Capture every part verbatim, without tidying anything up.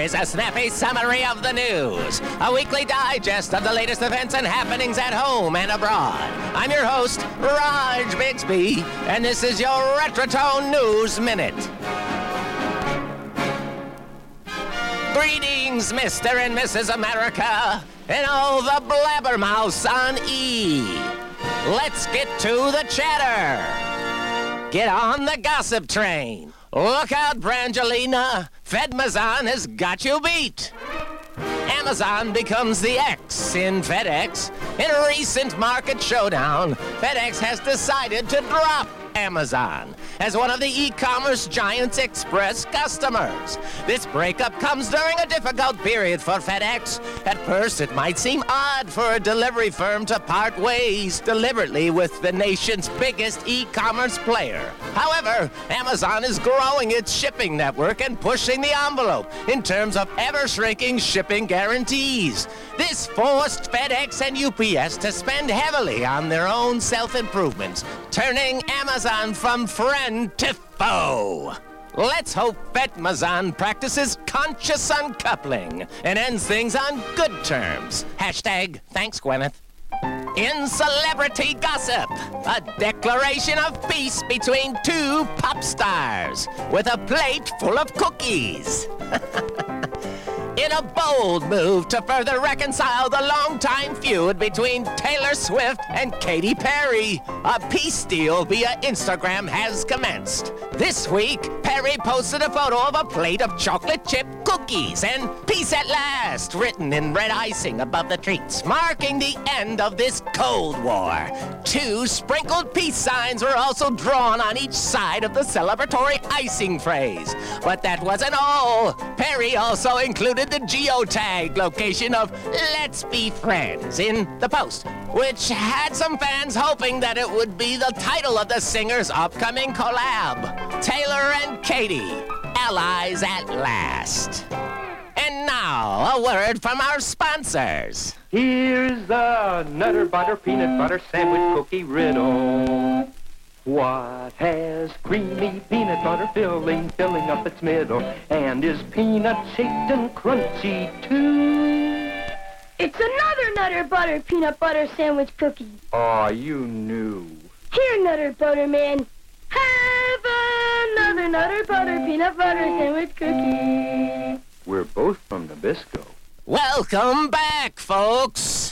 is a snappy summary of the news, a weekly digest of the latest events and happenings at home and abroad. I'm your host, Raj Bixby, and this is your Retrotone News Minute. Greetings, Mister and Missus America, and all the blabbermouths on E. Let's get to the chatter. Get on the gossip train. Look out, Brangelina. FedMazon has got you beat. Amazon becomes the X in FedEx. In a recent market showdown, FedEx has decided to drop Amazon as one of the e-commerce giant's express customers. This breakup comes during a difficult period for FedEx. At first, it might seem odd for a delivery firm to part ways deliberately with the nation's biggest e-commerce player. However, Amazon is growing its shipping network and pushing the envelope in terms of ever-shrinking shipping guarantees. This forced FedEx and U P S to spend heavily on their own self-improvements, turning Amazon from friend to foe. Let's hope FedMazon practices conscious uncoupling and ends things on good terms. Hashtag thanks, Gwyneth. In celebrity gossip, a declaration of peace between two pop stars with a plate full of cookies. In a bold move to further reconcile the longtime feud between Taylor Swift and Katy Perry, a peace deal via Instagram has commenced. This week, Perry posted a photo of a plate of chocolate chip cookies and "Peace at Last" written in red icing above the treats, marking the end of this Cold War. Two sprinkled peace signs were also drawn on each side of the celebratory icing phrase. But that wasn't all. Perry also included the geotag location of "Let's Be Friends" in the post, which had some fans hoping that it would be the title of the singer's upcoming collab. Taylor and Katy, allies at last. And now, a word from our sponsors. Here's the Nutter Butter Peanut Butter Sandwich Cookie Riddle. What has creamy peanut butter filling, filling up its middle, and is peanut shaped and crunchy too? It's another Nutter Butter Peanut Butter Sandwich Cookie. Aw, you knew. Here, Nutter Butter Man, have another Nutter Butter Peanut Butter Sandwich Cookie. We're both from Nabisco. Welcome back, folks.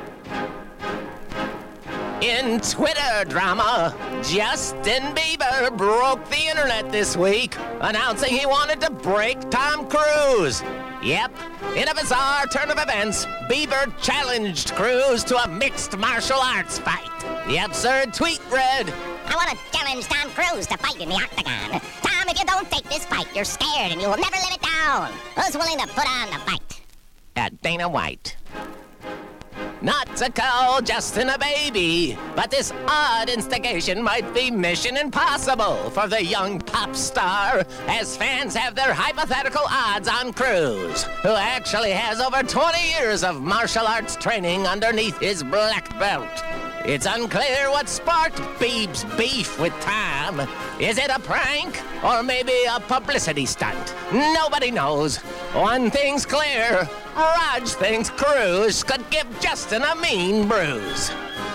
In Twitter drama, Justin Bieber broke the internet this week, announcing he wanted to break Tom Cruise. Yep, in a bizarre turn of events, Bieber challenged Cruise to a mixed martial arts fight. The absurd tweet read, "I want to challenge Tom Cruise to fight in the octagon. Tom, if you don't take this fight, you're scared and you will never live it down. Who's willing to put on the fight?" At Dana White. Not to call Justin a baby, but this odd instigation might be mission impossible for the young pop star, as fans have their hypothetical odds on Cruise, who actually has over twenty years of martial arts training underneath his black belt. It's unclear what sparked Bieb's beef with Tom. Is it a prank or maybe a publicity stunt? Nobody knows. One thing's clear. Raj thinks Cruise could give Justin a mean bruise.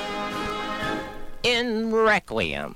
In Requiem.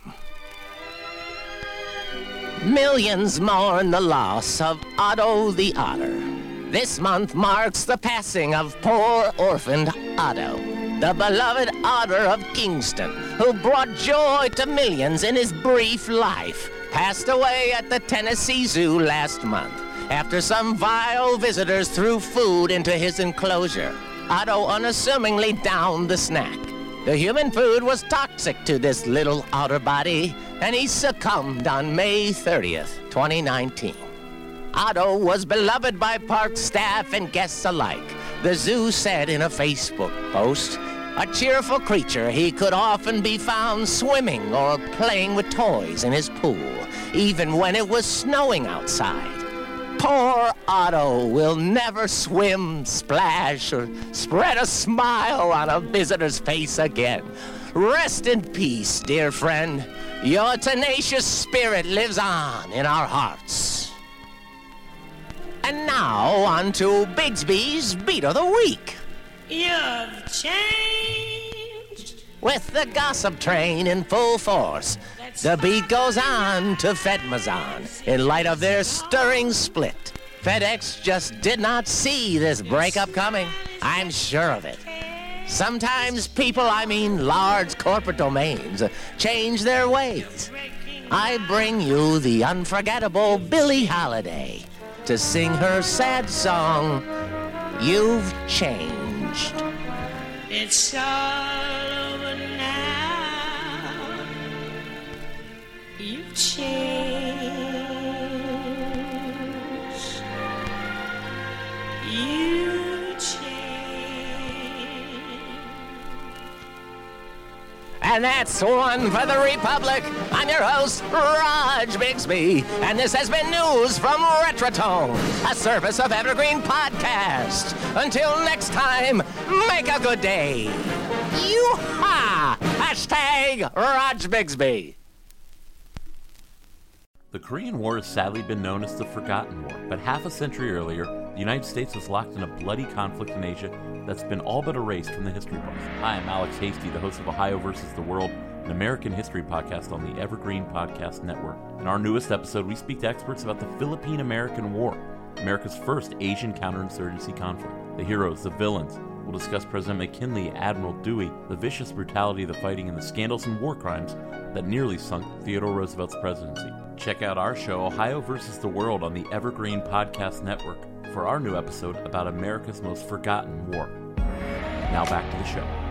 Millions mourn the loss of Otto the Otter. This month marks the passing of poor orphaned Otto, the beloved otter of Kingston, who brought joy to millions in his brief life, passed away at the Tennessee Zoo last month after some vile visitors threw food into his enclosure. Otto unassumingly downed the snack. The human food was toxic to this little otter body, and he succumbed on May thirtieth, twenty nineteen. Otto was beloved by park staff and guests alike, the zoo said in a Facebook post. A cheerful creature, he could often be found swimming or playing with toys in his pool, even when it was snowing outside. Poor Otto will never swim, splash, or spread a smile on a visitor's face again. Rest in peace, dear friend. Your tenacious spirit lives on in our hearts. And now, on to Bigsby's Beat of the Week. You've changed. With the gossip train in full force, the beat goes on to FedMazon in light of their stirring split. FedEx just did not see this breakup coming. I'm sure of it. Sometimes people, I mean large corporate domains, change their ways. I bring you the unforgettable Billie Holiday to sing her sad song, You've Changed. It's all over now. You've changed. You changed. And that's one for the Republic. I'm your host, Raj Bigsby, and this has been news from Retrotone, a service of Evergreen Podcast. Until next time, make a good day. Yoo-ha! Hashtag Raj Bigsby. The Korean War has sadly been known as the Forgotten War, but half a century earlier, the United States was locked in a bloody conflict in Asia that's been all but erased from the history books. Hi, I'm Alex Hasty, the host of Ohio versus the World, an American history podcast on the Evergreen Podcast Network. In our newest episode, we speak to experts about the Philippine-American War, America's first Asian counterinsurgency conflict. The heroes, the villains. We'll discuss President McKinley, Admiral Dewey, the vicious brutality of the fighting, and the scandals and war crimes that nearly sunk Theodore Roosevelt's presidency. Check out our show, Ohio versus the World, on the Evergreen Podcast Network for our new episode about America's most forgotten war. Now back to the show.